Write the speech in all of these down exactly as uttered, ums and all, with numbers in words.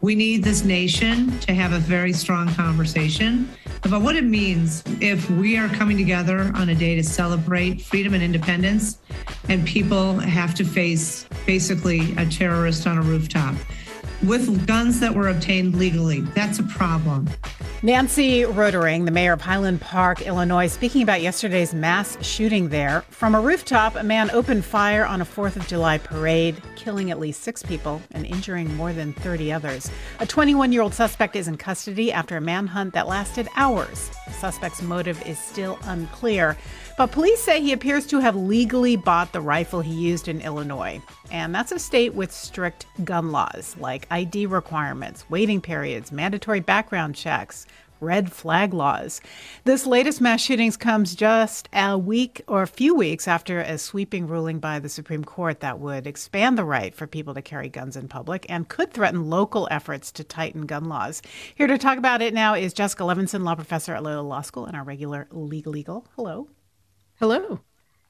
we need this nation to have a very strong conversation about what it means if we are coming together on a day to celebrate freedom and independence, and people have to face basically a terrorist on a rooftop with guns that were obtained legally. That's a problem. Nancy Rotering, the mayor of Highland Park, Illinois, speaking about yesterday's mass shooting there. From a rooftop, a man opened fire on a fourth of July parade, killing at least six people and injuring more than thirty others. A twenty-one-year-old suspect is in custody after a manhunt that lasted hours. The suspect's motive is still unclear, but police say he appears to have legally bought the rifle he used in Illinois. And that's a state with strict gun laws, like I D requirements, waiting periods, mandatory background checks, red flag laws. This latest mass shootings comes just a week or a few weeks after a sweeping ruling by the Supreme Court that would expand the right for people to carry guns in public and could threaten local efforts to tighten gun laws. Here to talk about it now is Jessica Levinson, law professor at Loyola Law School and our regular Legal Eagle. Hello. Hello.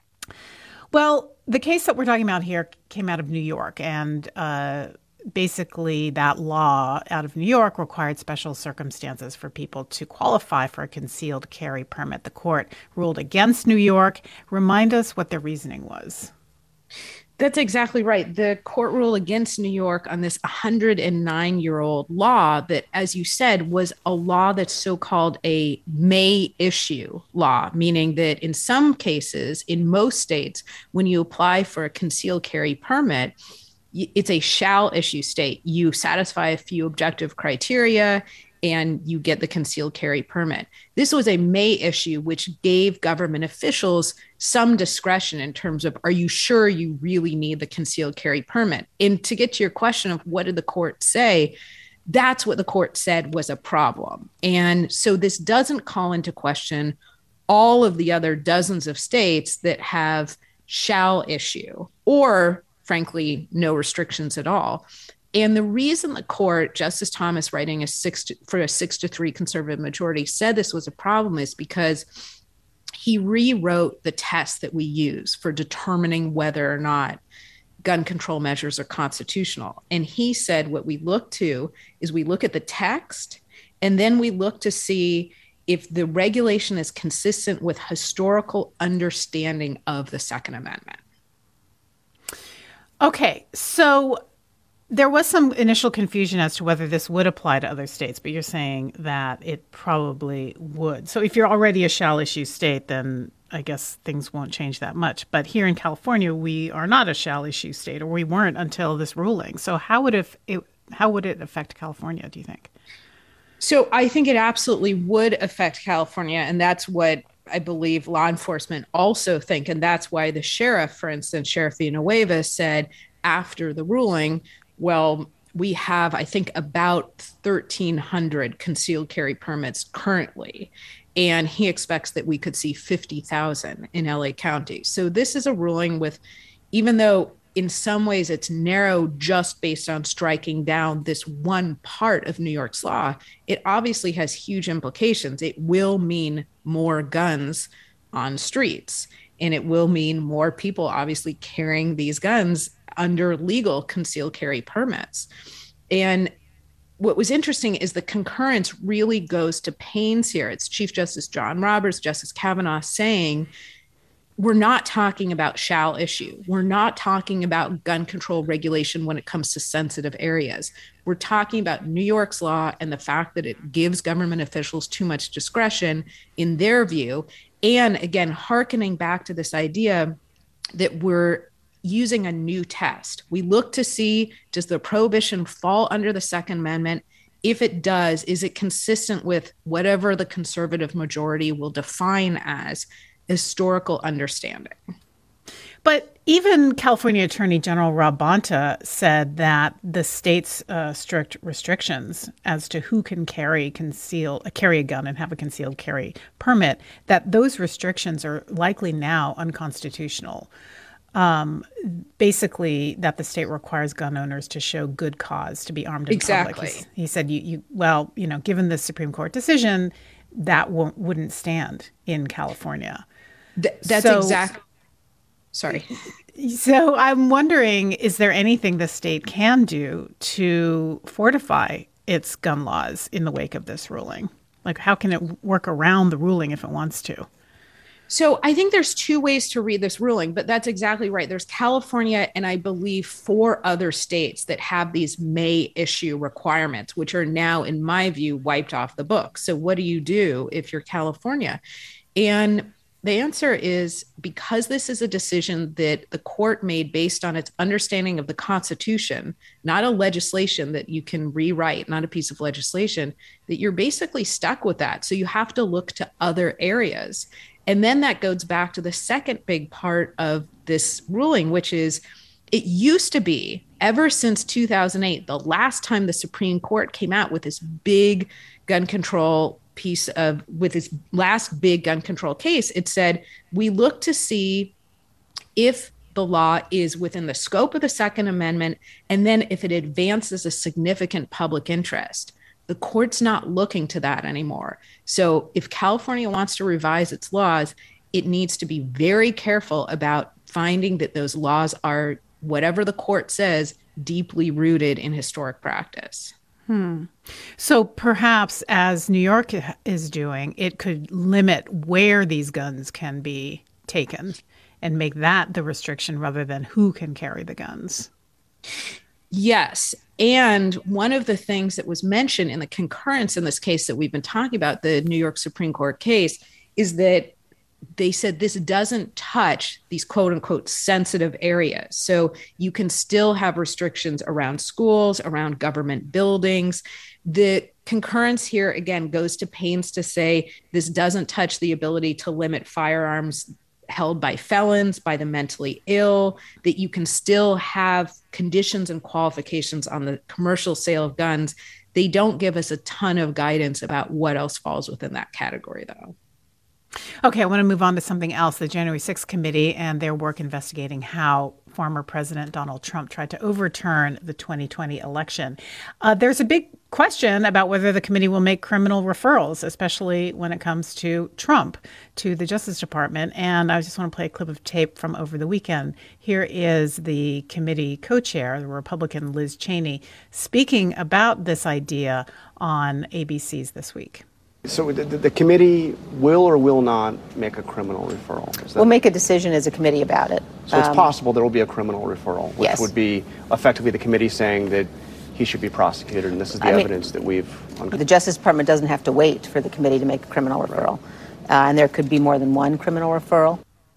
Well, the case that we're talking about here came out of New York, and uh, basically that law out of New York required special circumstances for people to qualify for a concealed carry permit. The court ruled against New York. Remind us what the reasoning was. That's exactly right. The court ruled against New York on this one hundred nine-year-old law that, as you said, was a law that's so-called a may issue law, meaning that in some cases, in most states, when you apply for a concealed carry permit, it's a shall issue state. You satisfy a few objective criteria and you get the concealed carry permit. This was a may issue, which gave government officials some discretion in terms of, are you sure you really need the concealed carry permit? And to get to your question of what did the court say, that's what the court said was a problem. And so this doesn't call into question all of the other dozens of states that have shall issue, or frankly, no restrictions at all. And the reason the court, Justice Thomas writing a six to, for a six to three conservative majority, said this was a problem is because he rewrote the test that we use for determining whether or not gun control measures are constitutional. And he said what we look to is we look at the text, and then we look to see if the regulation is consistent with historical understanding of the Second Amendment. Okay, so there was some initial confusion as to whether this would apply to other states, but you're saying that it probably would. So if you're already a shall issue state, then I guess things won't change that much. But here in California, we are not a shall issue state, or we weren't until this ruling. So how would it, it how would it affect California, do you think? So I think it absolutely would affect California, and that's what I believe law enforcement also think. And that's why the sheriff, for instance, Sheriff Villanueva, said after the ruling, well, we have, I think, about thirteen hundred concealed carry permits currently, and he expects that we could see fifty thousand in L A County. So this is a ruling with, even though in some ways it's narrow just based on striking down this one part of New York's law, it obviously has huge implications. It will mean more guns on streets, and it will mean more people obviously carrying these guns under legal concealed carry permits. And what was interesting is the concurrence really goes to pains here. It's Chief Justice John Roberts, Justice Kavanaugh saying, we're not talking about shall issue. We're not talking about gun control regulation when it comes to sensitive areas. We're talking about New York's law and the fact that it gives government officials too much discretion in their view. And again, hearkening back to this idea that we're using a new test. We look to see, does the prohibition fall under the Second Amendment? If it does, is it consistent with whatever the conservative majority will define as historical understanding? But even California Attorney General Rob Bonta said that the state's uh, strict restrictions as to who can carry conceal uh, carry a gun and have a concealed carry permit, that those restrictions are likely now unconstitutional. Um, basically, that the state requires gun owners to show good cause to be armed in exactly. public. Exactly. He said, "You, you, well, you know, given the Supreme Court decision, that won't wouldn't stand in California." Th- that's so, exactly. Sorry. So I'm wondering, is there anything the state can do to fortify its gun laws in the wake of this ruling? Like, how can it work around the ruling if it wants to? So I think there's two ways to read this ruling, but that's exactly right. There's California and I believe four other states that have these may issue requirements, which are now, in my view, wiped off the book. So what do you do if you're California? And the answer is, because this is a decision that the court made based on its understanding of the Constitution, not a legislation that you can rewrite, not a piece of legislation, that you're basically stuck with that. So you have to look to other areas. And then that goes back to the second big part of this ruling, which is it used to be, ever since two thousand eight, the last time the Supreme Court came out with this big gun control piece of, with its last big gun control case, it said, we look to see if the law is within the scope of the Second Amendment, and then if it advances a significant public interest. The court's not looking to that anymore. So if California wants to revise its laws, it needs to be very careful about finding that those laws are, whatever the court says, deeply rooted in historic practice. Hmm. So perhaps, as New York is doing, it could limit where these guns can be taken and make that the restriction rather than who can carry the guns. Yes. And one of the things that was mentioned in the concurrence in this case that we've been talking about, the New York Supreme Court case, is that they said this doesn't touch these quote unquote sensitive areas. So you can still have restrictions around schools, around government buildings. The concurrence here, again, goes to pains to say this doesn't touch the ability to limit firearms held by felons, by the mentally ill, that you can still have conditions and qualifications on the commercial sale of guns. They don't give us a ton of guidance about what else falls within that category, though. Okay, I want to move on to something else, the January sixth committee and their work investigating how former President Donald Trump tried to overturn the twenty twenty election. Uh, there's a big question about whether the committee will make criminal referrals, especially when it comes to Trump, to the Justice Department. And I just want to play a clip of tape from over the weekend. Here is the committee co-chair, the Republican Liz Cheney, speaking about this idea on A B C's This Week. So the, the committee will or will not make a criminal referral? That, we'll make a decision as a committee about it. So it's um, possible there will be a criminal referral, which yes. would be effectively the committee saying that he should be prosecuted, and this is the I evidence mean, that we've uncovered. The Justice Department doesn't have to wait for the committee to make a criminal referral, right. uh, and there could be more than one criminal referral.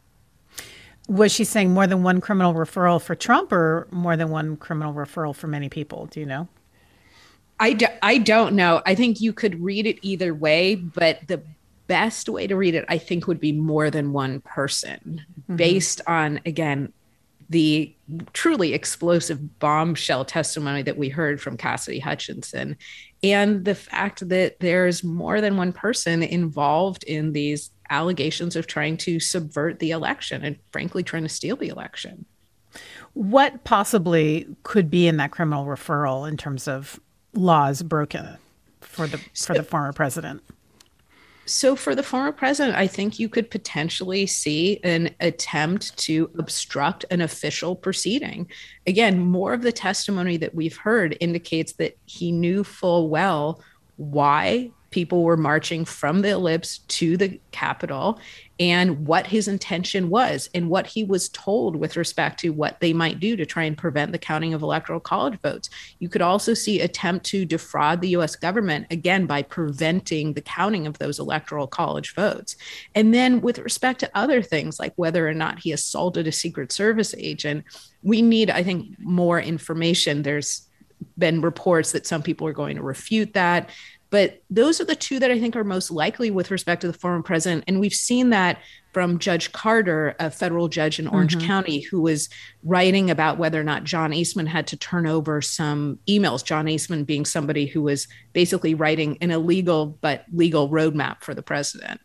Was she saying more than one criminal referral for Trump or more than one criminal referral for many people? Do you know? I, do, I don't know. I think you could read it either way, but the best way to read it, I think, would be more than one person, mm-hmm. based on, again, the truly explosive bombshell testimony that we heard from Cassidy Hutchinson, and the fact that there's more than one person involved in these allegations of trying to subvert the election and, frankly, trying to steal the election. What possibly could be in that criminal referral in terms of laws broken for the for the former president? So for the former president, I think you could potentially see an attempt to obstruct an official proceeding. Again, more of the testimony that we've heard indicates that he knew full well why people were marching from the ellipse to the Capitol and what his intention was and what he was told with respect to what they might do to try and prevent the counting of electoral college votes. You could also see attempt to defraud the U S government, again, by preventing the counting of those electoral college votes. And then with respect to other things like whether or not he assaulted a Secret Service agent, we need, I think, more information. There's been reports that some people are going to refute that. But those are the two that I think are most likely with respect to the former president. And we've seen that from Judge Carter, a federal judge in Orange mm-hmm. County, who was writing about whether or not John Eastman had to turn over some emails, John Eastman being somebody who was basically writing an illegal but legal roadmap for the president.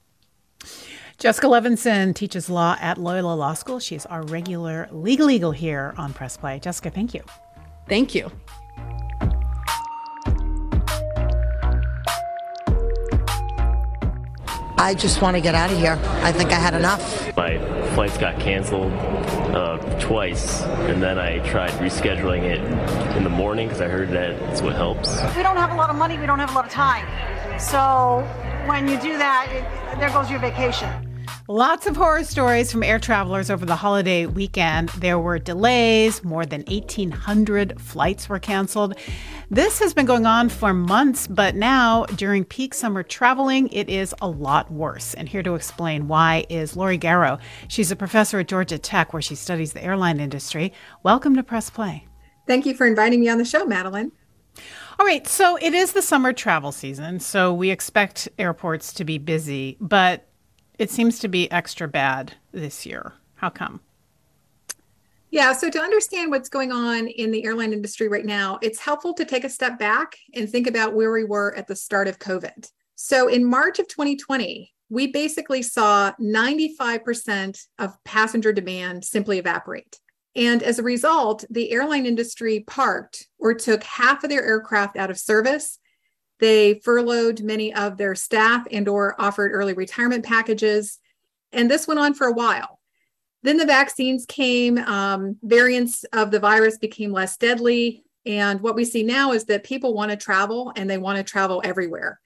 Jessica Levinson teaches law at Loyola Law School. She's our regular legal eagle here on Press Play. Jessica, thank you. Thank you. I just want to get out of here. I think I had enough. My flights got canceled uh, twice, and then I tried rescheduling it in the morning because I heard that it's what helps. We don't have a lot of money. We don't have a lot of time. So when you do that, it, there goes your vacation. Lots of horror stories from air travelers over the holiday weekend. There were delays. More than eighteen hundred flights were canceled. This has been going on for months, but now during peak summer traveling, it is a lot worse. And here to explain why is Lori Garrow. She's a professor at Georgia Tech, where she studies the airline industry. Welcome to Press Play. Thank you for inviting me on the show, Madeline. All right, so it is the summer travel season, so we expect airports to be busy, but it seems to be extra bad this year. How come? Yeah, so to understand what's going on in the airline industry right now, it's helpful to take a step back and think about where we were at the start of COVID. So in March of twenty twenty, we basically saw ninety-five percent of passenger demand simply evaporate. And as a result, the airline industry parked or took half of their aircraft out of service. They furloughed many of their staff and or offered early retirement packages. And this went on for a while. Then the vaccines came, um, variants of the virus became less deadly. And what we see now is that people want to travel and they want to travel everywhere.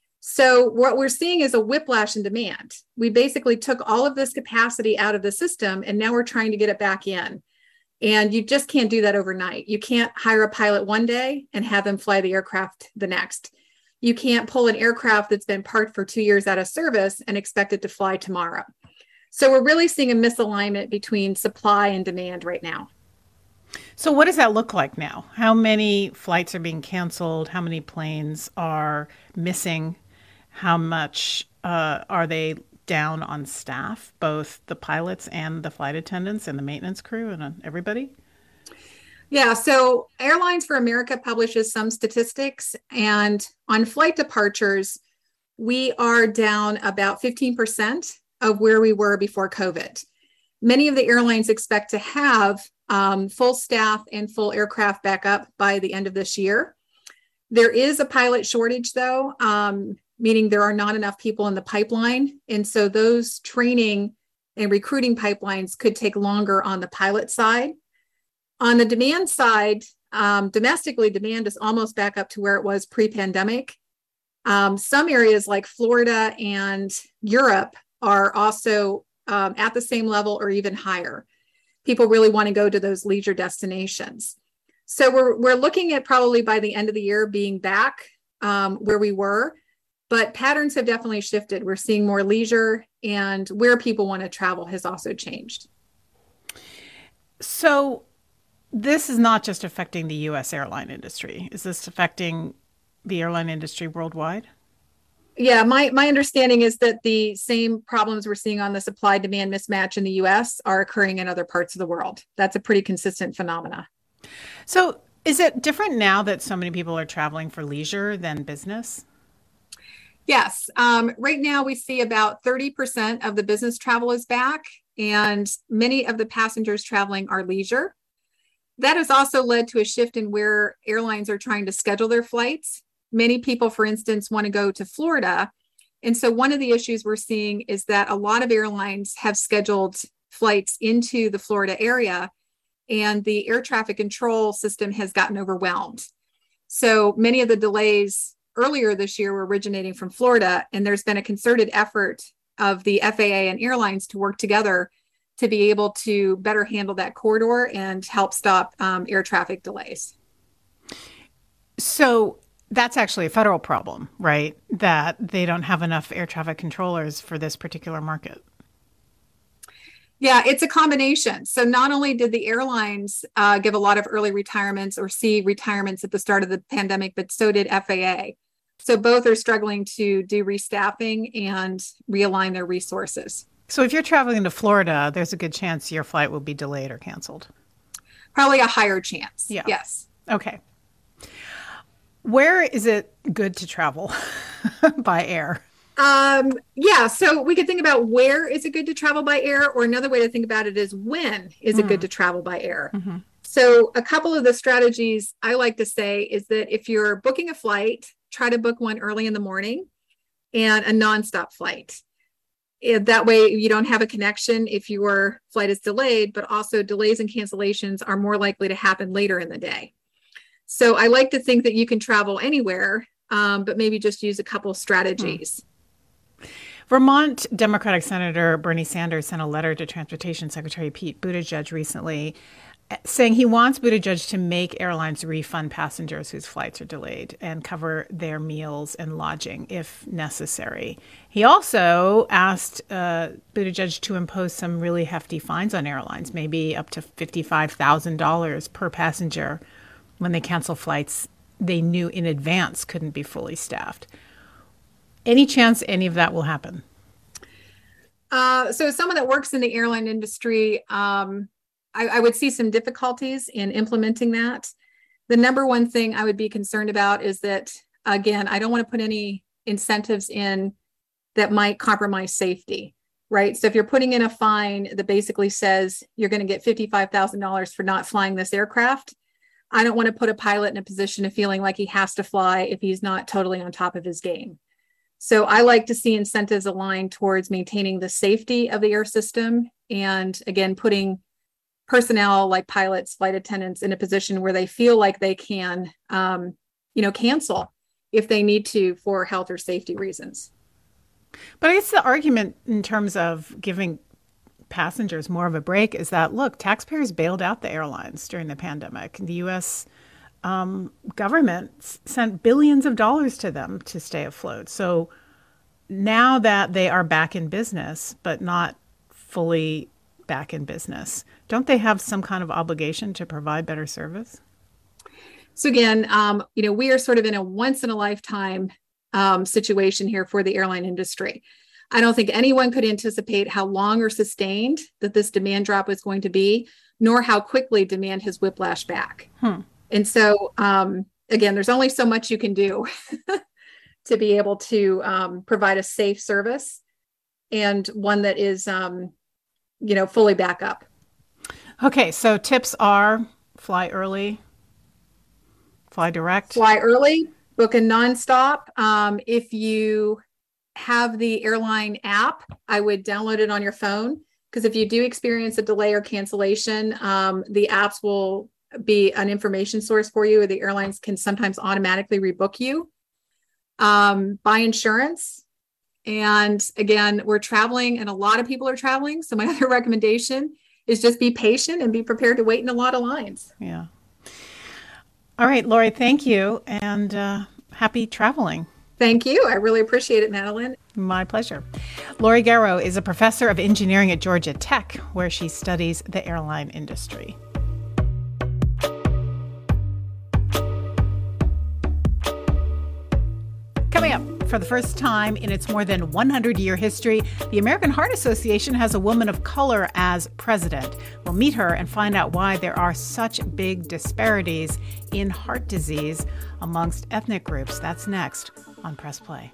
So what we're seeing is a whiplash in demand. We basically took all of this capacity out of the system and now we're trying to get it back in. And you just can't do that overnight. You can't hire a pilot one day and have them fly the aircraft the next. You can't pull an aircraft that's been parked for two years out of service and expect it to fly tomorrow. So we're really seeing a misalignment between supply and demand right now. So what does that look like now? How many flights are being canceled? How many planes are missing? How much uh, are they down on staff, both the pilots and the flight attendants and the maintenance crew and uh, everybody? Yeah, so Airlines for America publishes some statistics, and on flight departures, we are down about fifteen percent of where we were before COVID. Many of the airlines expect to have um, full staff and full aircraft back up by the end of this year. There is a pilot shortage, though, um, meaning there are not enough people in the pipeline. And so those training and recruiting pipelines could take longer on the pilot side. On the demand side, um, domestically, demand is almost back up to where it was pre-pandemic. Um, some areas like Florida and Europe are also um, at the same level or even higher. People really want to go to those leisure destinations. So we're, we're looking at probably by the end of the year being back um, where we were, but patterns have definitely shifted. We're seeing more leisure, and where people want to travel has also changed. So this is not just affecting the U S airline industry. Is this affecting the airline industry worldwide? Yeah, my, my understanding is that the same problems we're seeing on the supply-demand mismatch in the U S are occurring in other parts of the world. That's a pretty consistent phenomena. So is it different now that so many people are traveling for leisure than business? Yes. Um, right now, we see about thirty percent of the business travel is back, and many of the passengers traveling are leisure. That has also led to a shift in where airlines are trying to schedule their flights. Many people, for instance, want to go to Florida. And so one of the issues we're seeing is that a lot of airlines have scheduled flights into the Florida area, and the air traffic control system has gotten overwhelmed. So many of the delays earlier this year were originating from Florida, and there's been a concerted effort of the F A A and airlines to work together to be able to better handle that corridor and help stop um, air traffic delays. So that's actually a federal problem, right? That they don't have enough air traffic controllers for this particular market. Yeah, it's a combination. So not only did the airlines uh, give a lot of early retirements or see retirements at the start of the pandemic, but so did F A A. So both are struggling to do restaffing and realign their resources. So if you're traveling to Florida, there's a good chance your flight will be delayed or canceled. Probably a higher chance. Yeah. Yes. Okay. Where is it good to travel by air? Um, yeah, so we could think about where is it good to travel by air, or another way to think about it is when is it mm. good to travel by air? Mm-hmm. So a couple of the strategies I like to say is that if you're booking a flight, try to book one early in the morning and a nonstop flight. it, that way you don't have a connection if your flight is delayed, but also delays and cancellations are more likely to happen later in the day. So I like to think that you can travel anywhere, um, but maybe just use a couple strategies. Hmm. Vermont Democratic Senator Bernie Sanders sent a letter to Transportation Secretary Pete Buttigieg recently saying he wants Buttigieg to make airlines refund passengers whose flights are delayed and cover their meals and lodging if necessary. He also asked uh, Buttigieg to impose some really hefty fines on airlines, maybe up to fifty-five thousand dollars per passenger when they cancel flights they knew in advance couldn't be fully staffed. Any chance any of that will happen? Uh, so as someone that works in the airline industry, um, I, I would see some difficulties in implementing that. The number one thing I would be concerned about is that, again, I don't want to put any incentives in that might compromise safety, right? So if you're putting in a fine that basically says you're going to get fifty-five thousand dollars for not flying this aircraft, I don't want to put a pilot in a position of feeling like he has to fly if he's not totally on top of his game. So I like to see incentives aligned towards maintaining the safety of the air system and, again, putting personnel like pilots, flight attendants in a position where they feel like they can, um, you know, cancel if they need to for health or safety reasons. But I guess the argument in terms of giving passengers more of a break is that, look, taxpayers bailed out the airlines during the pandemic. The U S um, government sent billions of dollars to them to stay afloat. So now that they are back in business, but not fully back in business, don't they have some kind of obligation to provide better service? So again, um, you know, we are sort of in a once in a lifetime um, situation here for the airline industry. I don't think anyone could anticipate how long or sustained that this demand drop is going to be, nor how quickly demand has whiplashed back. Hmm. And so, um, again, there's only so much you can do to be able to um, provide a safe service and one that is, um, you know, fully back up. Okay, so tips are fly early, fly direct. Fly early, book a nonstop. Um, if you have the airline app, I would download it on your phone, because if you do experience a delay or cancellation, um, the apps will be an information source for you. The airlines can sometimes automatically rebook you. Um, buy insurance. And again, we're traveling and a lot of people are traveling. So my other recommendation is just be patient and be prepared to wait in a lot of lines. Yeah. All right, Lori, thank you. And uh, happy traveling. Thank you. I really appreciate it, Madeline. My pleasure. Lori Garrow is a professor of engineering at Georgia Tech, where she studies the airline industry. Coming up, for the first time in its more than one hundred year history, the American Heart Association has a woman of color as president. We'll meet her and find out why there are such big disparities in heart disease amongst ethnic groups. That's next on Press Play.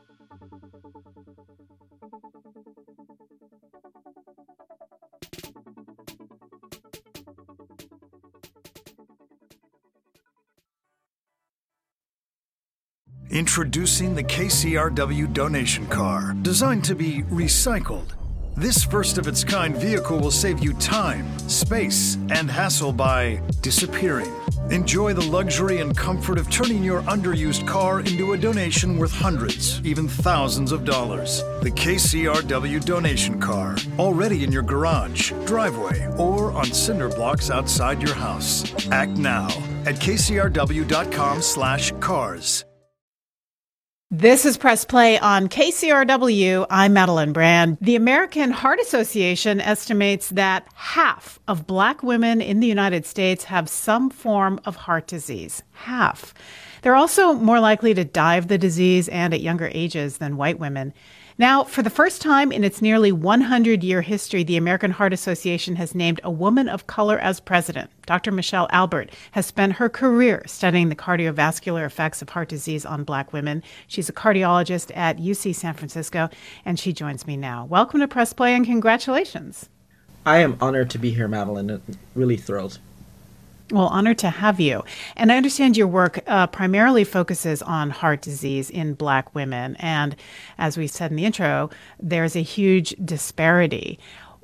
Introducing the K C R W donation car, designed to be recycled. This first-of-its-kind vehicle will save you time, space, and hassle by disappearing. Enjoy the luxury and comfort of turning your underused car into a donation worth hundreds, even thousands of dollars. The K C R W donation car, already in your garage, driveway, or on cinder blocks outside your house. Act now at kcrw.com slash cars. This is Press Play on K C R W. I'm Madeline Brand. The American Heart Association estimates that half of Black women in the United States have some form of heart disease. Half. They're also more likely to die of the disease and at younger ages than white women. Now, for the first time in its nearly one hundred year history, the American Heart Association has named a woman of color as president. Doctor Michelle Albert has spent her career studying the cardiovascular effects of heart disease on Black women. She's a cardiologist at U C San Francisco, and she joins me now. Welcome to Press Play, and congratulations. I am honored to be here, Madeline. Really thrilled. Well, honored to have you. And I understand your work uh, primarily focuses on heart disease in Black women. And as we said in the intro, there's a huge disparity.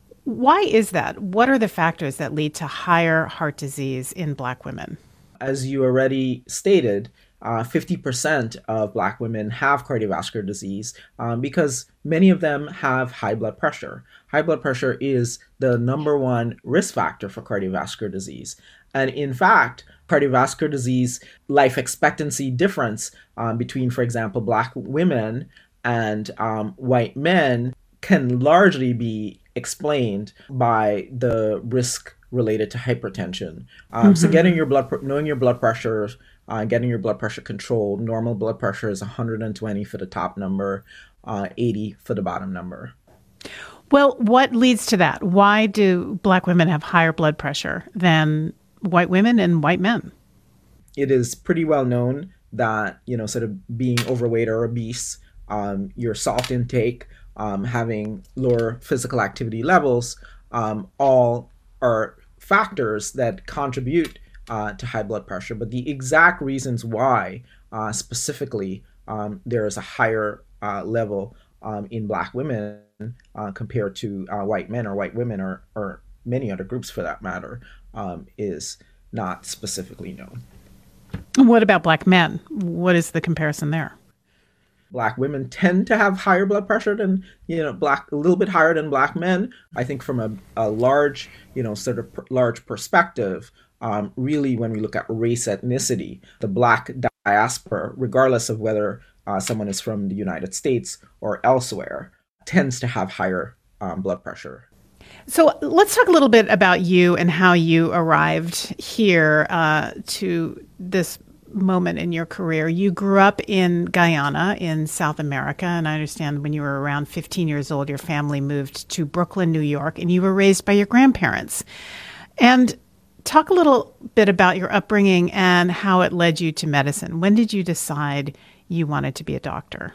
Why is that? What are the factors that lead to higher heart disease in Black women? As you already stated, uh, fifty percent of Black women have cardiovascular disease um, because many of them have high blood pressure. High blood pressure is the number one risk factor for cardiovascular disease. And in fact, cardiovascular disease life expectancy difference um, between, for example, Black women and um, white men can largely be explained by the risk related to hypertension. Um, mm-hmm. So getting your blood, knowing your blood pressure, uh, getting your blood pressure controlled. Normal blood pressure is one hundred twenty for the top number, uh, eighty for the bottom number. Well, what leads to that? Why do Black women have higher blood pressure than white women and white men? It is pretty well known that, you know, sort of being overweight or obese, um, your salt intake, um, having lower physical activity levels, um, all are factors that contribute uh, to high blood pressure. But the exact reasons why uh, specifically um, there is a higher uh, level um, in Black women uh, compared to uh, white men or white women or, or many other groups for that matter um, is not specifically known. What about Black men? What is the comparison there? Black women tend to have higher blood pressure than, you know, black, a little bit higher than Black men. I think from a, a large, you know, sort of per, large perspective, um, really when we look at race ethnicity, the Black diaspora, regardless of whether uh, someone is from the United States or elsewhere, tends to have higher um, blood pressure. So let's talk a little bit about you and how you arrived here uh, to this moment in your career. You grew up in Guyana in South America, and I understand when you were around fifteen years old, your family moved to Brooklyn, New York, and you were raised by your grandparents. And talk a little bit about your upbringing and how it led you to medicine. When did you decide you wanted to be a doctor?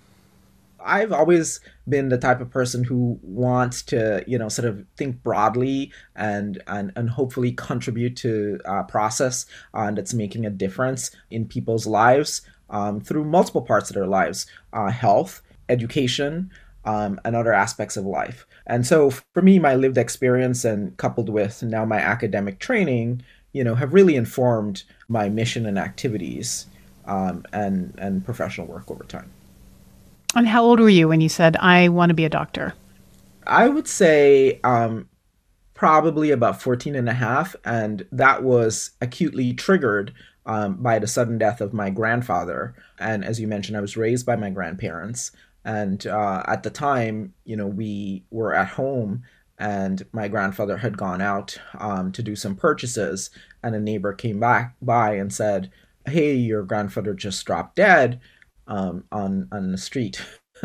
I've always been the type of person who wants to, you know, sort of think broadly and and, and hopefully contribute to a process uh, that's making a difference in people's lives um, through multiple parts of their lives, uh, health, education, um, and other aspects of life. And so for me, my lived experience and coupled with now my academic training, you know, have really informed my mission and activities um, and, and professional work over time. And how old were you when you said, I want to be a doctor? I would say um, probably about fourteen and a half. And that was acutely triggered um, by the sudden death of my grandfather. And as you mentioned, I was raised by my grandparents. And uh, at the time, you know, we were at home and my grandfather had gone out um, to do some purchases. And a neighbor came back by and said, hey, your grandfather just dropped dead. Um, on on the street.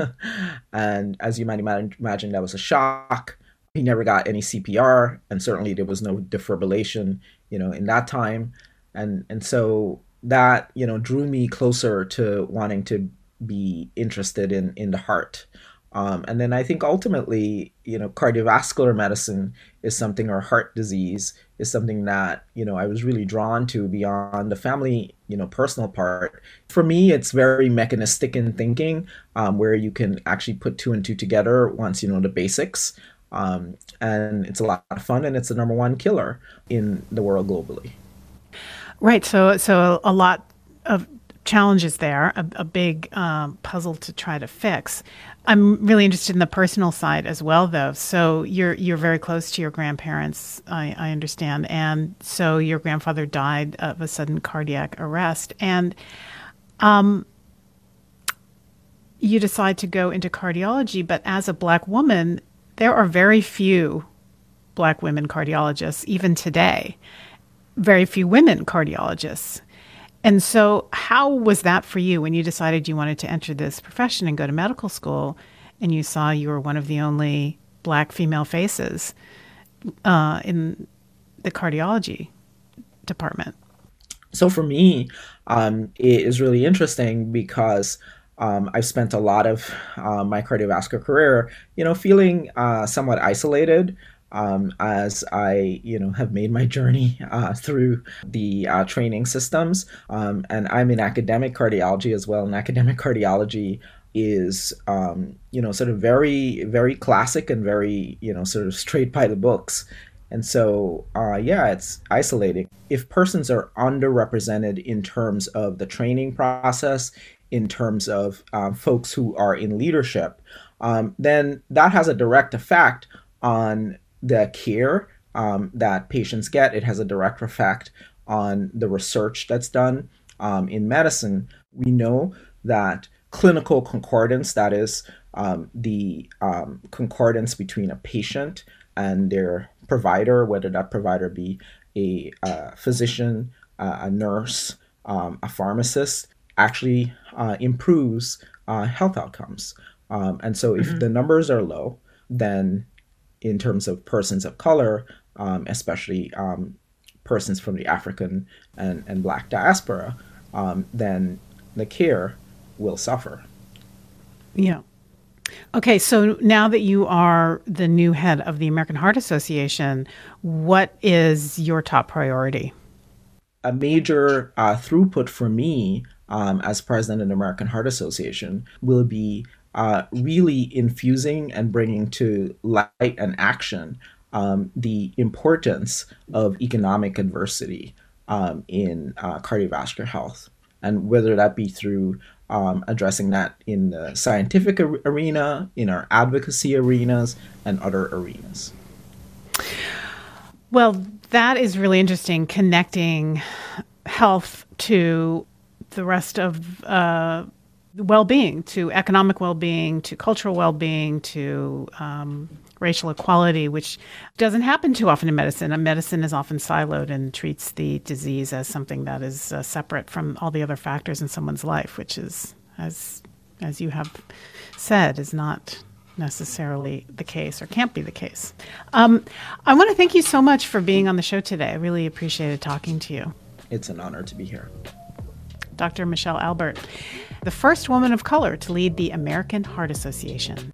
And as you might imagine, that was a shock. He never got any C P R, and certainly there was no defibrillation, you know, in that time. And and so that, you know, drew me closer to wanting to be interested in, in the heart. Um, and then I think ultimately, you know, cardiovascular medicine is something, or heart disease is something that, you know, I was really drawn to beyond the family, you know, personal part. For me, it's very mechanistic in thinking, um, where you can actually put two and two together once you know the basics. Um, and it's a lot of fun, and it's the number one killer in the world globally. Right. So, so a lot of challenges there, a, a big um, puzzle to try to fix. I'm really interested in the personal side as well, though. So you're you're very close to your grandparents, I, I understand, and so your grandfather died of a sudden cardiac arrest, and um, you decide to go into cardiology. But as a Black woman, there are very few Black women cardiologists, even today. Very few women cardiologists. And so how was that for you when you decided you wanted to enter this profession and go to medical school, and you saw you were one of the only Black female faces uh, in the cardiology department? So for me, um, it is really interesting because um, I've spent a lot of uh, my cardiovascular career, you know, feeling uh, somewhat isolated. um, as I, you know, have made my journey uh, through the uh, training systems. Um, and I'm in academic cardiology as well. And academic cardiology is, um, you know, sort of very, very classic and very, you know, sort of straight by the books. And so, uh, yeah, it's isolating. If persons are underrepresented in terms of the training process, in terms of um, folks who are in leadership, um, then that has a direct effect on the care um, that patients get. It has a direct effect on the research that's done um, in medicine. We know that clinical concordance, that is um, the um, concordance between a patient and their provider, whether that provider be a uh, physician, uh, a nurse, um, a pharmacist, actually uh, improves uh, health outcomes. Um, and so if mm-hmm. the numbers are low, then in terms of persons of color, um, especially um, persons from the African and, and Black diaspora, um, then the care will suffer. Yeah. Okay, so now that you are the new head of the American Heart Association, what is your top priority? A major uh, throughput for me um, as president of the American Heart Association will be uh, really infusing and bringing to light and action um, the importance of economic adversity um, in uh, cardiovascular health. And whether that be through um, addressing that in the scientific ar- arena, in our advocacy arenas, and other arenas. Well, that is really interesting, connecting health to the rest of uh, well-being, to economic well-being, to cultural well-being, to um, racial equality, which doesn't happen too often in medicine. And medicine is often siloed and treats the disease as something that is uh, separate from all the other factors in someone's life, which is, as as you have said, is not necessarily the case or can't be the case. Um, I want to thank you so much for being on the show today. I really appreciated talking to you. It's an honor to be here. Doctor Michelle Albert, the first woman of color to lead the American Heart Association.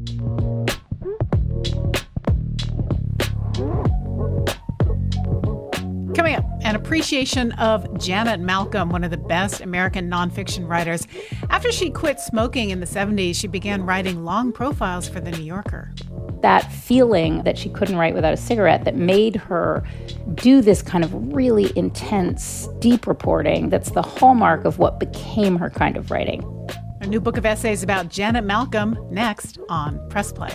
Coming up, an appreciation of Janet Malcolm, one of the best American nonfiction writers. After she quit smoking in the seventies, she began writing long profiles for The New Yorker. That feeling that she couldn't write without a cigarette that made her do this kind of really intense, deep reporting that's the hallmark of what became her kind of writing. A new book of essays about Janet Malcolm next on Press Play.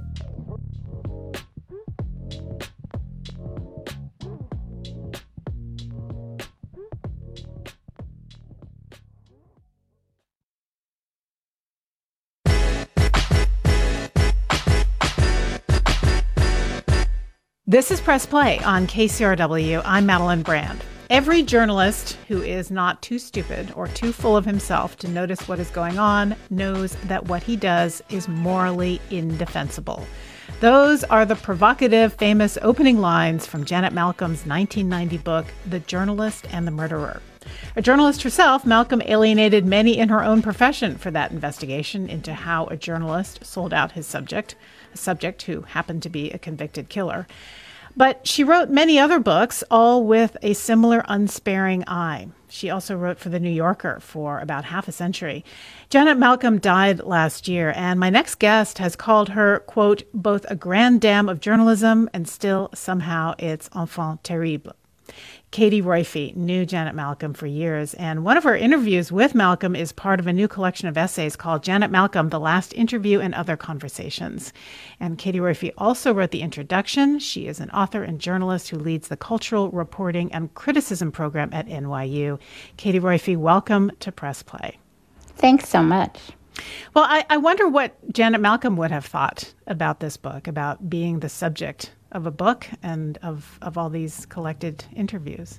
This is Press Play on K C R W. I'm Madeline Brand. Every journalist who is not too stupid or too full of himself to notice what is going on knows that what he does is morally indefensible. Those are the provocative, famous opening lines from Janet Malcolm's nineteen ninety book, The Journalist and the Murderer. A journalist herself, Malcolm alienated many in her own profession for that investigation into how a journalist sold out his subject, a subject who happened to be a convicted killer. But she wrote many other books, all with a similar unsparing eye. She also wrote for The New Yorker for about half a century. Janet Malcolm died last year, and my next guest has called her, quote, both a grande dame of journalism and still somehow it's enfant terrible. Katie Roiphe knew Janet Malcolm for years, and one of her interviews with Malcolm is part of a new collection of essays called Janet Malcolm, The Last Interview and Other Conversations. And Katie Roiphe also wrote the introduction. She is an author and journalist who leads the Cultural Reporting and Criticism program at N Y U. Katie Roiphe, welcome to Press Play. Thanks so much. Well, I, I wonder what Janet Malcolm would have thought about this book, about being the subject of a book and of, of all these collected interviews.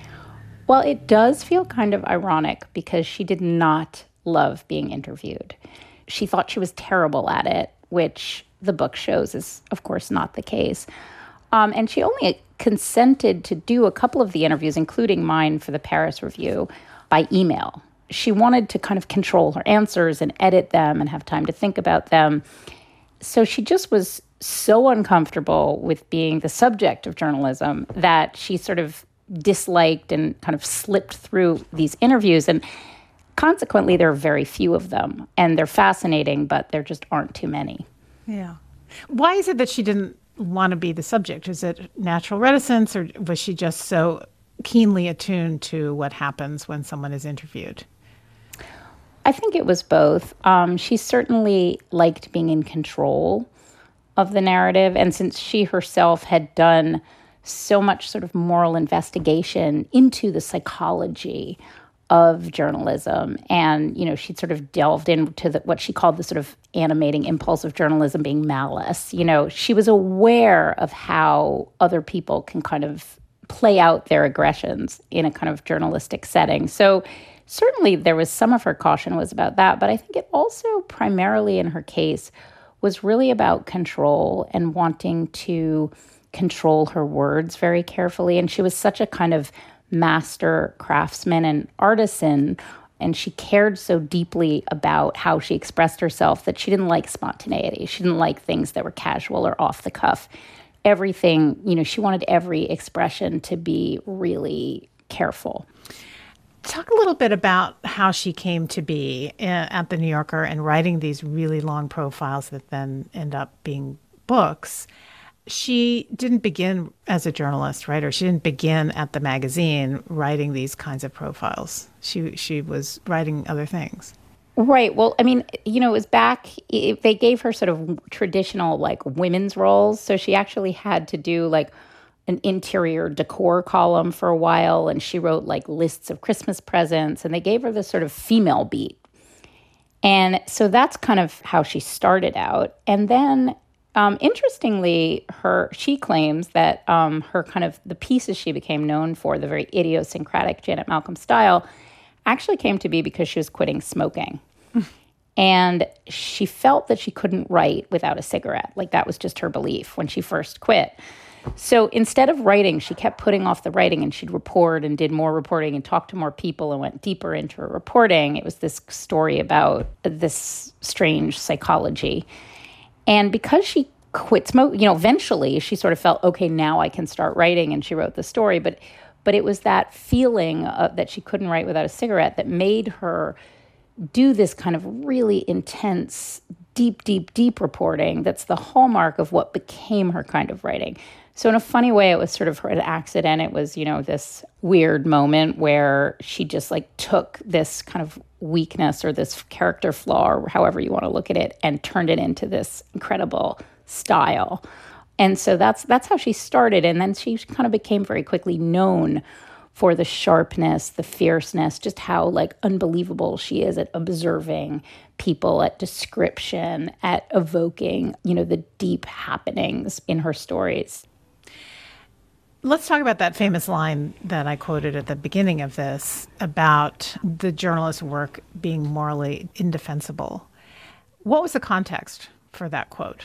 Well, it does feel kind of ironic because she did not love being interviewed. She thought she was terrible at it, which the book shows is, of course, not the case. Um, and she only consented to do a couple of the interviews, including mine for the Paris Review, by email. She wanted to kind of control her answers and edit them and have time to think about them. So she just was so uncomfortable with being the subject of journalism that she sort of disliked and kind of slipped through these interviews. And consequently, there are very few of them. And they're fascinating, but there just aren't too many. Yeah. Why is it that she didn't want to be the subject? Is it natural reticence, or was she just so keenly attuned to what happens when someone is interviewed? I think it was both. Um, she certainly liked being in control of the narrative. And since she herself had done so much sort of moral investigation into the psychology of journalism, and, you know, she'd sort of delved into the, what she called the sort of animating impulse of journalism being malice. You know, she was aware of how other people can kind of play out their aggressions in a kind of journalistic setting. So certainly there was some of her caution was about that, but I think it also primarily in her case was really about control and wanting to control her words very carefully. And she was such a kind of master craftsman and artisan, and she cared so deeply about how she expressed herself that she didn't like spontaneity. She didn't like things that were casual or off the cuff. Everything, you know, she wanted every expression to be really careful. Talk a little bit about how she came to be at the New Yorker and writing these really long profiles that then end up being books. She didn't begin as a journalist, right? Or she didn't begin at the magazine writing these kinds of profiles. She she was writing other things. Right. Well, I mean, you know, it was back, it, they gave her sort of traditional like women's roles. So she actually had to do like an interior decor column for a while. And she wrote like lists of Christmas presents, and they gave her this sort of female beat. And so that's kind of how she started out. And then Um, interestingly, her she claims that um, her kind of the pieces she became known for, the very idiosyncratic Janet Malcolm style, actually came to be because she was quitting smoking. And she felt that she couldn't write without a cigarette. Like that was just her belief when she first quit. So instead of writing, she kept putting off the writing, and she'd report and did more reporting and talked to more people and went deeper into her reporting. It was this story about this strange psychology. And because she quit smoke, you know, eventually she sort of felt, okay, now I can start writing, and she wrote the story. But but it was that feeling uh, that she couldn't write without a cigarette that made her do this kind of really intense, deep, deep, deep reporting that's the hallmark of what became her kind of writing. So in a funny way, it was sort of an accident. It was, you know, this weird moment where she just like took this kind of weakness or this character flaw, or however you want to look at it, and turned it into this incredible style. And so that's that's how she started. And then she kind of became very quickly known for the sharpness, the fierceness, just how like unbelievable she is at observing people, at description, at evoking, you know, the deep happenings in her stories. Let's talk about that famous line that I quoted at the beginning of this about the journalist's work being morally indefensible. What was the context for that quote?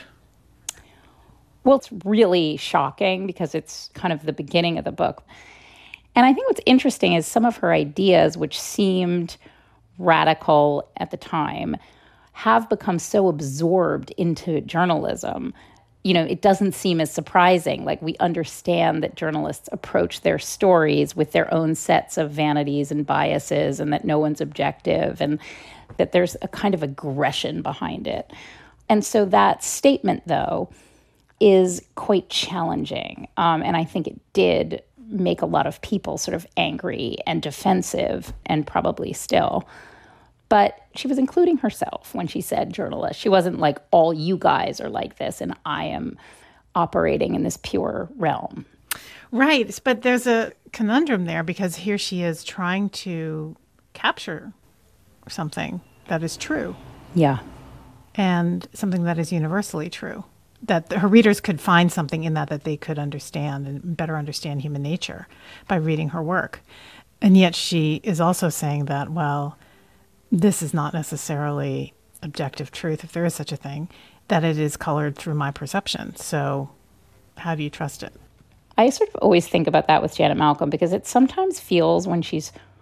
Well, it's really shocking because it's kind of the beginning of the book. And I think what's interesting is some of her ideas, which seemed radical at the time, have become so absorbed into journalism. You know, it doesn't seem as surprising. Like, we understand that journalists approach their stories with their own sets of vanities and biases, and that no one's objective, and that there's a kind of aggression behind it. And so that statement, though, is quite challenging. Um, and I think it did make a lot of people sort of angry and defensive, and probably still. But she was including herself when she said journalist. She wasn't like, all you guys are like this, and I am operating in this pure realm. Right. But there's a conundrum there, because here she is trying to capture something that is true. Yeah. And something that is universally true. That her readers could find something in that that they could understand and better understand human nature by reading her work. And yet she is also saying that, well, this is not necessarily objective truth, if there is such a thing, that it is colored through my perception. So how do you trust it? I sort of always think about that with Janet Malcolm, because it sometimes feels, when she's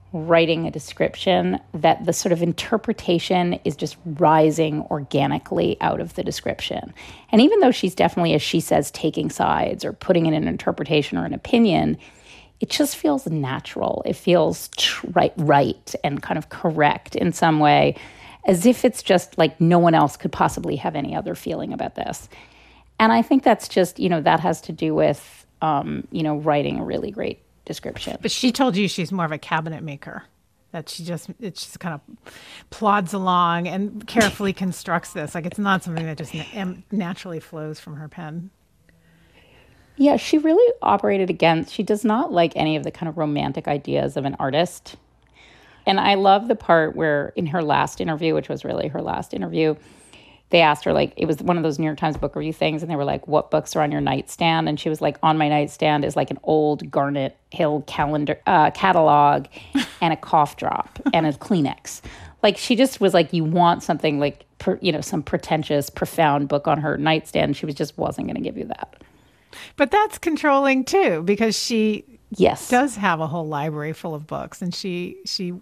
writing a description that the sort of interpretation is just rising organically out of the description. And even though she's definitely, as she says, taking sides or putting in an interpretation or an opinion, it just feels natural. It feels tr- right, right and kind of correct in some way, as if it's just like no one else could possibly have any other feeling about this. And I think that's just, you know, that has to do with, um, you know, writing a really great description. But she told you she's more of a cabinet maker, that she just, it just kind of plods along and carefully constructs this. Like it's not something that just na- naturally flows from her pen. Yeah, she really operated against, she does not like any of the kind of romantic ideas of an artist. And I love the part where in her last interview, which was really her last interview, they asked her, like, it was one of those New York Times book review things, and they were like, what books are on your nightstand? And she was like, on my nightstand is like an old Garnet Hill calendar uh, catalog and a cough drop and a Kleenex. Like, she just was like, you want something like, per, you know, some pretentious, profound book on her nightstand. She was just wasn't going to give you that. But that's controlling too, because she yes does have a whole library full of books, and she she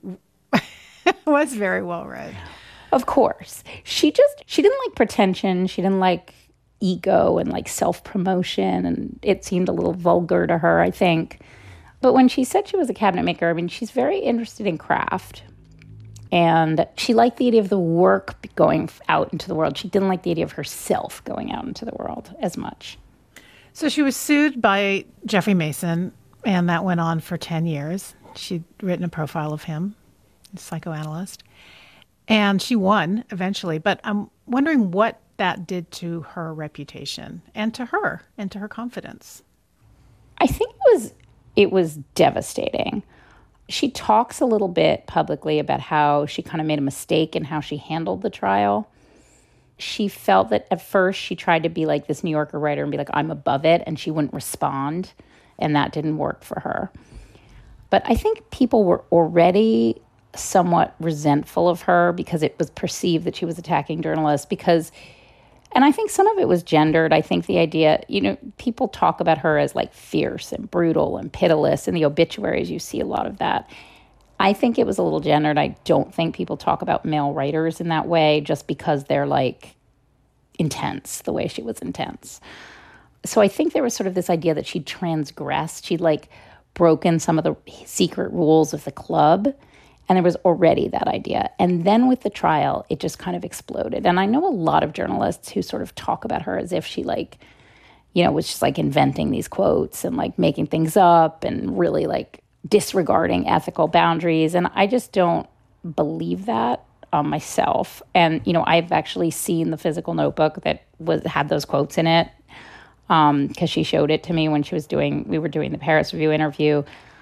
was very well read. Of course. She just, she didn't like pretension. She didn't like ego and like self-promotion. And it seemed a little vulgar to her, I think. But when she said she was a cabinet maker, I mean, she's very interested in craft. And she liked the idea of the work going out into the world. She didn't like the idea of herself going out into the world as much. So she was sued by Jeffrey Mason, and that went on for ten years. She'd written a profile of him, a psychoanalyst. And she won eventually, but I'm wondering what that did to her reputation and to her and to her confidence. I think it was it was devastating. She talks a little bit publicly about how she kind of made a mistake in how she handled the trial. She felt that at first she tried to be like this New Yorker writer and be like, I'm above it, and she wouldn't respond, and that didn't work for her. But I think people were already somewhat resentful of her because it was perceived that she was attacking journalists because, and I think some of it was gendered. I think the idea, you know, people talk about her as like fierce and brutal and pitiless. In the obituaries, you see a lot of that. I think it was a little gendered. I don't think people talk about male writers in that way just because they're like intense, the way she was intense. So I think there was sort of this idea that she'd transgressed. She'd like broken some of the secret rules of the club. And there was already that idea. And then with the trial, it just kind of exploded. And I know a lot of journalists who sort of talk about her as if she like, you know, was just like inventing these quotes and like making things up and really like disregarding ethical boundaries. And I just don't believe that um, myself. And, you know, I've actually seen the physical notebook that was had those quotes in it because um, she showed it to me when she was doing, we were doing the Paris Review interview.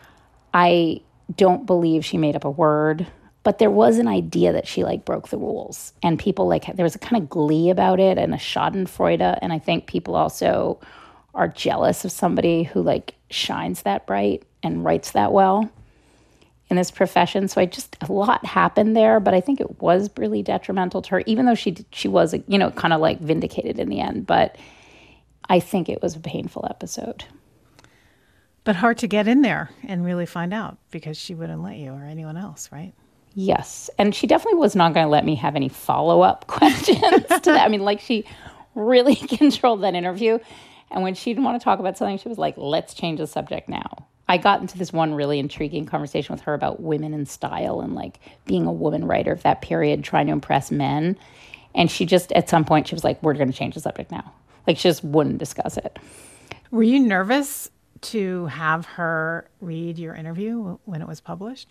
I don't believe she made up a word, but there was an idea that she like broke the rules, and people like, there was a kind of glee about it and a schadenfreude. And I think people also are jealous of somebody who like shines that bright and writes that well in this profession. So I just, a lot happened there, but I think it was really detrimental to her, even though she, she was, you know, kind of like vindicated in the end. But I think it was a painful episode. But hard to get in there and really find out because she wouldn't let you or anyone else, right? Yes. And she definitely was not going to let me have any follow-up questions to that. I mean, like she really controlled that interview. And when she didn't want to talk about something, she was like, let's change the subject now. I got into this one really intriguing conversation with her about women in style and like being a woman writer of that period, trying to impress men. And she just, at some point, she was like, we're going to change the subject now. Like she just wouldn't discuss it. Were you nervous to have her read your interview when it was published?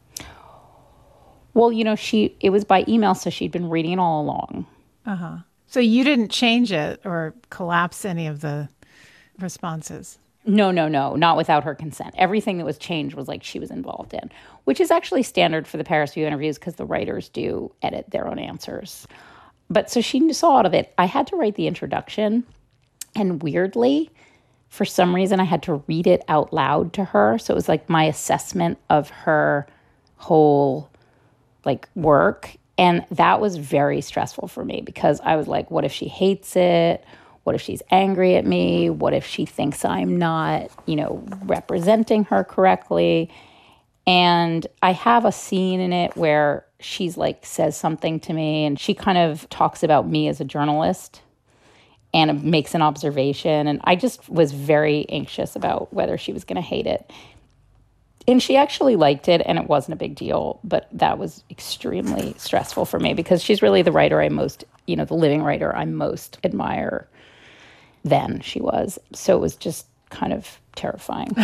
Well, you know, she it was by email, so she'd been reading it all along. Uh-huh. So you didn't change it or collapse any of the responses? No, no, no, not without her consent. Everything that was changed was like she was involved in, which is actually standard for the Paris Review interviews because the writers do edit their own answers. But so she saw out of it. I had to write the introduction, and weirdly, for some reason, I had to read it out loud to her. So it was like my assessment of her whole like work. And that was very stressful for me because I was like, what if she hates it? What if she's angry at me? What if she thinks I'm not, you know, representing her correctly? And I have a scene in it where she's like says something to me and she kind of talks about me as a journalist and makes an observation. And I just was very anxious about whether she was going to hate it. And she actually liked it, and it wasn't a big deal, but that was extremely stressful for me because she's really the writer I most, you know, the living writer I most admire than she was. So it was just kind of terrifying.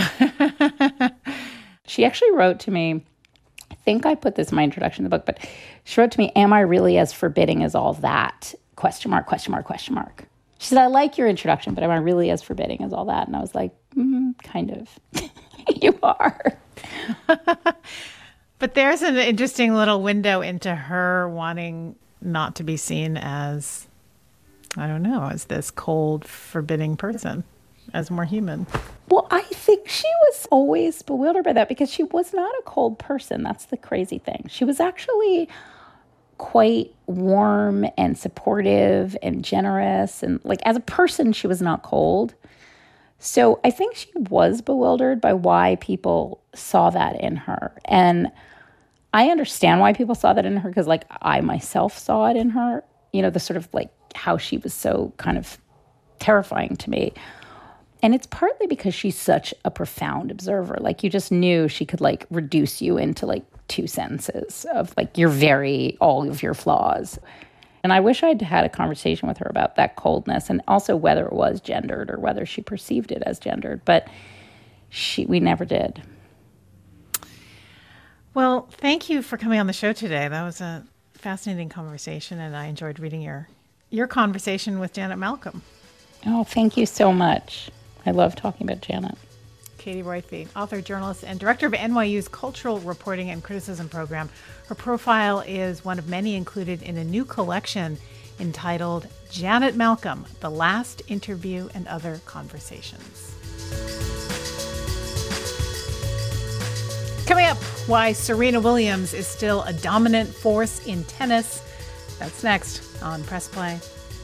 She actually wrote to me, I think I put this in my introduction to the book, but she wrote to me, "Am I really as forbidding as all that? Question mark, question mark, question mark." She said, "I like your introduction, but am I really as forbidding as all that?" And I was like, mm, kind of. You are. But there's an interesting little window into her wanting not to be seen as, I don't know, as this cold, forbidding person, as more human. Well, I think she was always bewildered by that because she was not a cold person. That's the crazy thing. She was actually quite warm and supportive and generous. And like as a person, she was not cold. So I think she was bewildered by why people saw that in her. And I understand why people saw that in her because, like, I myself saw it in her, you know, the sort of, like, how she was so kind of terrifying to me. And it's partly because she's such a profound observer. Like, you just knew she could, like, reduce you into, like, two sentences of, like, your very, all of your flaws. And I wish I'd had a conversation with her about that coldness and also whether it was gendered or whether she perceived it as gendered. But she, we never did. Well, thank you for coming on the show today. That was a fascinating conversation, and I enjoyed reading your your conversation with Janet Malcolm. Oh, thank you so much. I love talking about Janet. Katie Roithby, author, journalist, and director of N Y U's Cultural Reporting and Criticism Program. Her profile is one of many included in a new collection entitled Janet Malcolm, The Last Interview and Other Conversations. Coming up, why Serena Williams is still a dominant force in tennis. That's next on Press Play.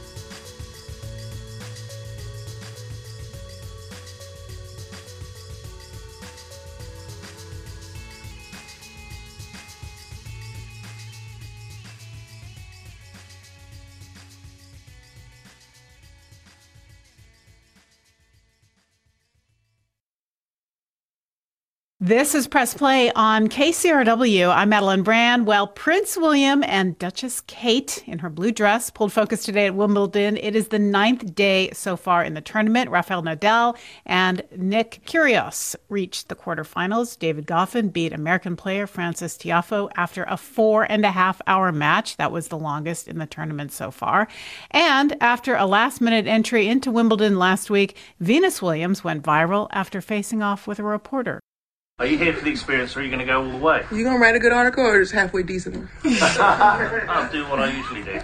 This is Press Play on K C R W. I'm Madeline Brand. Well, Prince William and Duchess Kate in her blue dress pulled focus today at Wimbledon. It is the ninth day so far in the tournament. Rafael Nadal and Nick Kyrgios reached the quarterfinals. David Goffin beat American player Frances Tiafoe after a four and a half hour match. That was the longest in the tournament so far. And after a last minute entry into Wimbledon last week, Venus Williams went viral after facing off with a reporter. Are you here for the experience, or are you going to go all the way? You going to write a good article or just halfway decent one? I'll do what I usually do.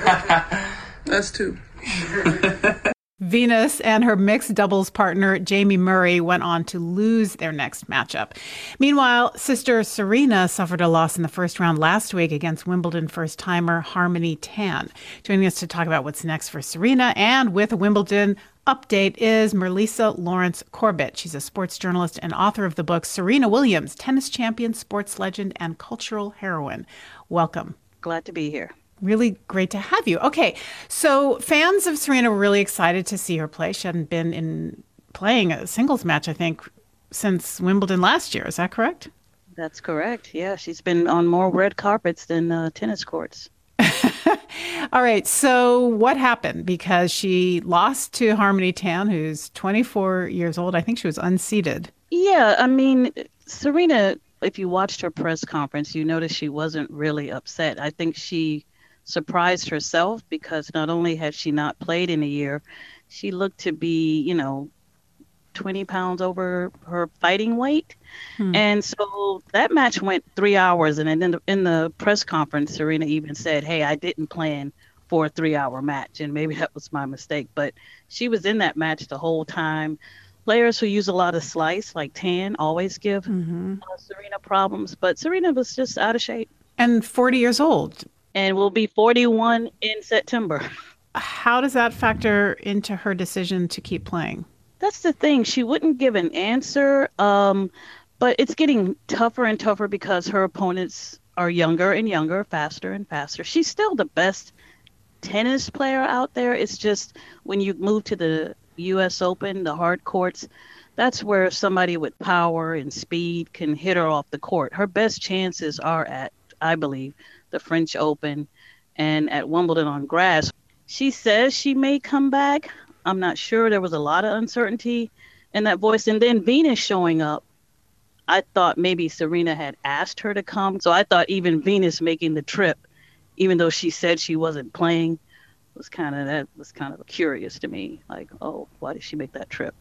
Us too. Venus and her mixed doubles partner, Jamie Murray, went on to lose their next matchup. Meanwhile, sister Serena suffered a loss in the first round last week against Wimbledon first-timer Harmony Tan. Joining us to talk about what's next for Serena and with Wimbledon update is Merlisa Lawrence Corbett. She's a sports journalist and author of the book Serena Williams, Tennis Champion, Sports Legend, and Cultural Heroine. Welcome. Glad to be here. Really great to have you. Okay, so fans of Serena were really excited to see her play. She hadn't been in playing a singles match, I think, since Wimbledon last year. Is that correct? That's correct. Yeah, she's been on more red carpets than uh, tennis courts. All right. So what happened? Because she lost to Harmony Tan, who's twenty-four years old. I think she was unseeded. Yeah. I mean, Serena, if you watched her press conference, you noticed she wasn't really upset. I think she surprised herself because not only had she not played in a year, she looked to be, you know, twenty pounds over her fighting weight. Hmm. And so that match went three hours. And then in the, in the press conference, Serena even said, hey, I didn't plan for a three hour match. And maybe that was my mistake. But she was in that match the whole time. Players who use a lot of slice, like Tan, always give mm-hmm. uh, Serena problems. But Serena was just out of shape. And forty years old. And will be forty-one in September. How does that factor into her decision to keep playing? That's the thing. She wouldn't give an answer. Um, But it's getting tougher and tougher because her opponents are younger and younger, faster and faster. She's still the best tennis player out there. It's just when you move to the U S Open, the hard courts, that's where somebody with power and speed can hit her off the court. Her best chances are at, I believe, the French Open and at Wimbledon on grass. She says she may come back. I'm not sure. There was a lot of uncertainty in that voice. And then Venus showing up, I thought maybe Serena had asked her to come. So I thought even Venus making the trip, even though she said she wasn't playing, was kind of that was kind of curious to me. Like, oh, why did she make that trip?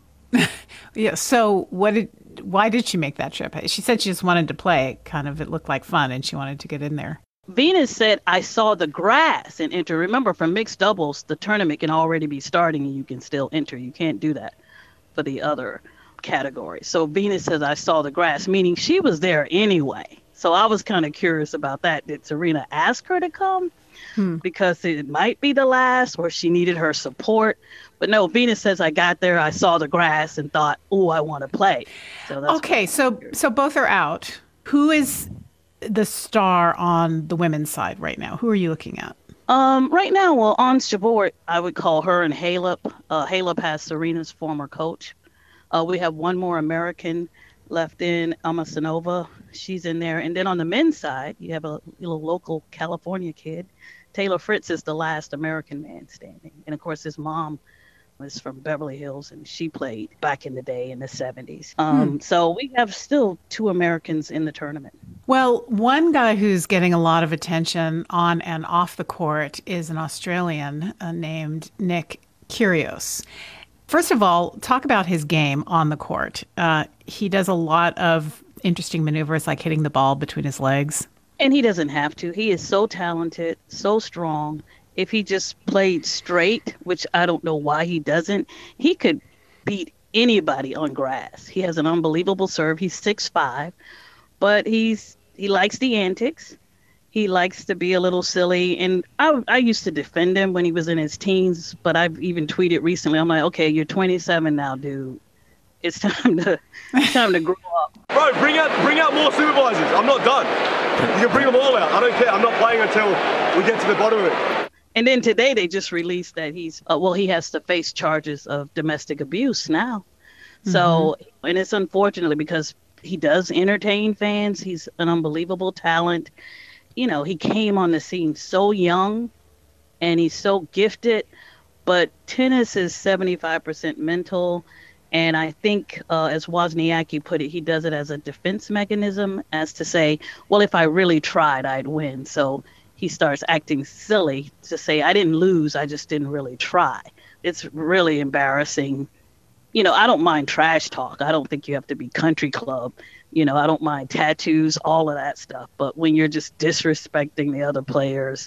Yeah. So what did? Why did she make that trip? She said she just wanted to play. Kind of, it looked like fun, and she wanted to get in there. Venus said, I saw the grass and enter. Remember, for mixed doubles, the tournament can already be starting and you can still enter. You can't do that for the other categories. So Venus says, I saw the grass, meaning she was there anyway. So I was kind of curious about that. Did Serena ask her to come? Hmm. Because it might be the last, or she needed her support. But no, Venus says, I got there, I saw the grass and thought, oh, I want to play. So that's okay, so so both are out. Who is the star on the women's side right now? Who are you looking at? Um, right now, well, Ons Jabeur, I would call her and Halep. Uh, Halep has Serena's former coach. Uh, we have one more American left in, Amisanova. She's in there. And then on the men's side, you have a little local California kid. Taylor Fritz is the last American man standing. And, of course, his mom was from Beverly Hills, and she played back in the day in the seventies. Um, hmm. So we have still two Americans in the tournament. Well, one guy who's getting a lot of attention on and off the court is an Australian uh, named Nick Kyrgios. First of all, talk about his game on the court. Uh, he does a lot of interesting maneuvers, like hitting the ball between his legs. And he doesn't have to. He is so talented, so strong. If he just played straight, which I don't know why he doesn't, he could beat anybody on grass. He has an unbelievable serve. He's six five, but he's he likes the antics. He likes to be a little silly. And I, I used to defend him when he was in his teens, but I've even tweeted recently, I'm like, okay, you're twenty-seven now, dude. It's time to it's time to grow up. Bro, bring out bring out more supervisors. I'm not done. You can bring them all out. I don't care. I'm not playing until we get to the bottom of it. And then today they just released that he's, uh, well, he has to face charges of domestic abuse now. Mm-hmm. So, and it's unfortunately because he does entertain fans. He's an unbelievable talent. You know, he came on the scene so young and he's so gifted, but tennis is seventy-five percent mental. And I think, uh, as Wozniacki put it, he does it as a defense mechanism, as to say, well, if I really tried, I'd win. So he starts acting silly to say, I didn't lose, I just didn't really try. It's really embarrassing. You know, I don't mind trash talk. I don't think you have to be country club. You know, I don't mind tattoos, all of that stuff. But when you're just disrespecting the other players,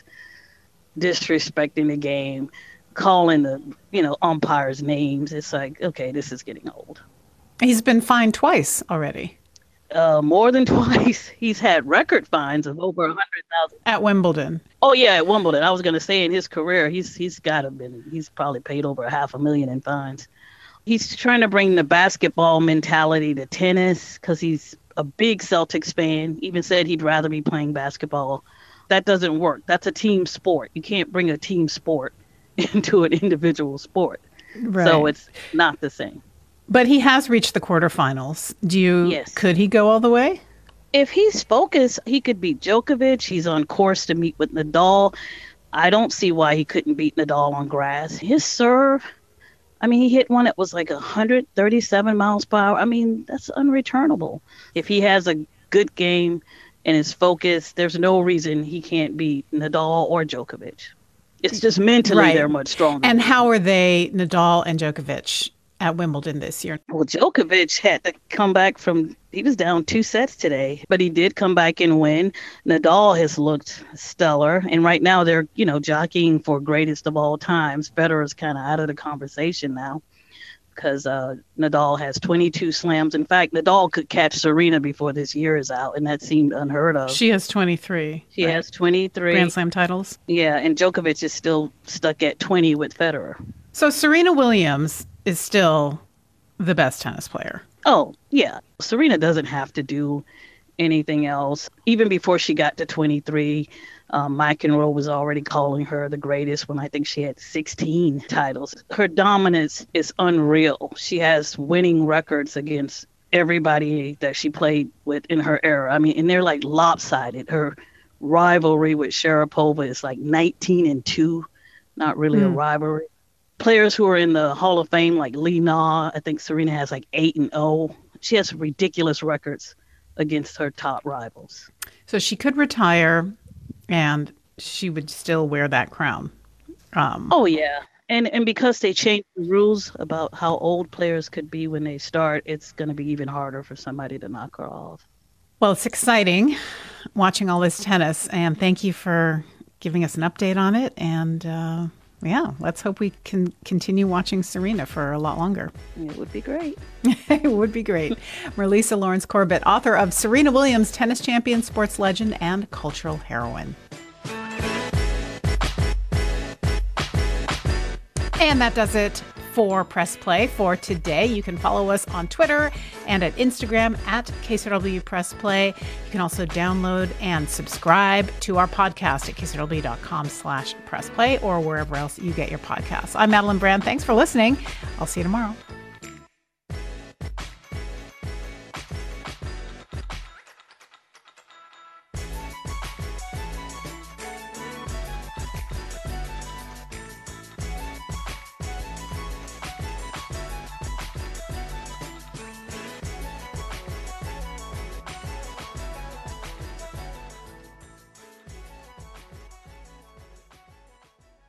disrespecting the game, calling the, you know, umpires' names, it's like, okay, this is getting old. He's been fined twice already. Uh, more than twice. He's had record fines of over a hundred thousand at Wimbledon. Oh yeah, at Wimbledon. I was going to say in his career, he's he's got to been. He's probably paid over a half a million in fines. He's trying to bring the basketball mentality to tennis because he's a big Celtics fan. Even said he'd rather be playing basketball. That doesn't work. That's a team sport. You can't bring a team sport into an individual sport. Right. So it's not the same. But he has reached the quarterfinals. Do you? Yes. Could he go all the way? If he's focused, he could beat Djokovic. He's on course to meet with Nadal. I don't see why he couldn't beat Nadal on grass. His serve, I mean, he hit one that was like one hundred thirty-seven miles per hour. I mean, that's unreturnable. If he has a good game and is focused, there's no reason he can't beat Nadal or Djokovic. It's just mentally right. They're much stronger. And how are they, Nadal and Djokovic, at Wimbledon this year? Well, Djokovic had to come back from, he was down two sets today, but he did come back and win. Nadal has looked stellar. And right now they're, you know, jockeying for greatest of all times. Federer's kind of out of the conversation now because uh, Nadal has twenty-two slams. In fact, Nadal could catch Serena before this year is out, and that seemed unheard of. She has twenty-three. She right? has twenty-three. Grand Slam titles. Yeah, and Djokovic is still stuck at twenty with Federer. So Serena Williams is still the best tennis player. Oh, yeah. Serena doesn't have to do anything else. Even before she got to twenty-three, um, McEnroe was already calling her the greatest when I think she had sixteen titles. Her dominance is unreal. She has winning records against everybody that she played with in her era. I mean, and they're like lopsided. Her rivalry with Sharapova is like nineteen and two, not really mm. a rivalry. Players who are in the Hall of Fame, like Li Na, I think Serena has like eight and oh. She has ridiculous records against her top rivals. So she could retire and she would still wear that crown. Um, oh, yeah. And and because they changed the rules about how old players could be when they start, it's going to be even harder for somebody to knock her off. Well, it's exciting watching all this tennis, and thank you for giving us an update on it. And uh, yeah, let's hope we can continue watching Serena for a lot longer. It would be great. It would be great. Marlisa Lawrence Corbett, author of Serena Williams, Tennis Champion, Sports Legend, and Cultural Heroine. And that does it for Press Play for today. You can follow us on Twitter and at Instagram at K C R W Press Play. You can also download and subscribe to our podcast at kcrw.com slash press play or wherever else you get your podcasts. I'm Madeline Brand. Thanks for listening. I'll see you tomorrow.